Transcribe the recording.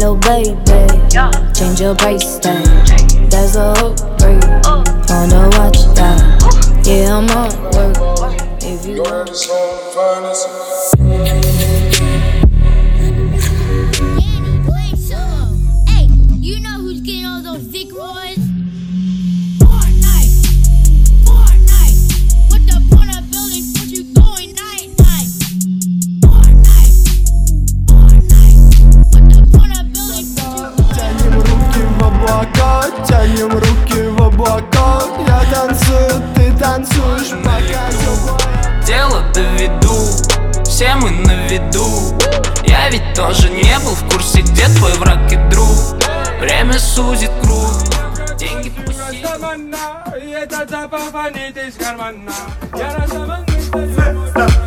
little baby, change your price tag. That's a hook break. Wanna watch that? Yeah, I'm on work. If you want to hey, you know who's getting all those Vic Roys? Fortnite. What the point of building? What you going night? Fortnite. What the point of building? Тянем руки в облака, тянем руки в облака. Я танцую, ты танцуешь, пока тепло. Дело доведу, все мы на виду. Я ведь тоже не был в курсе, где твой враг и друг. Время сузит круг, деньги пусть. Yarasa man,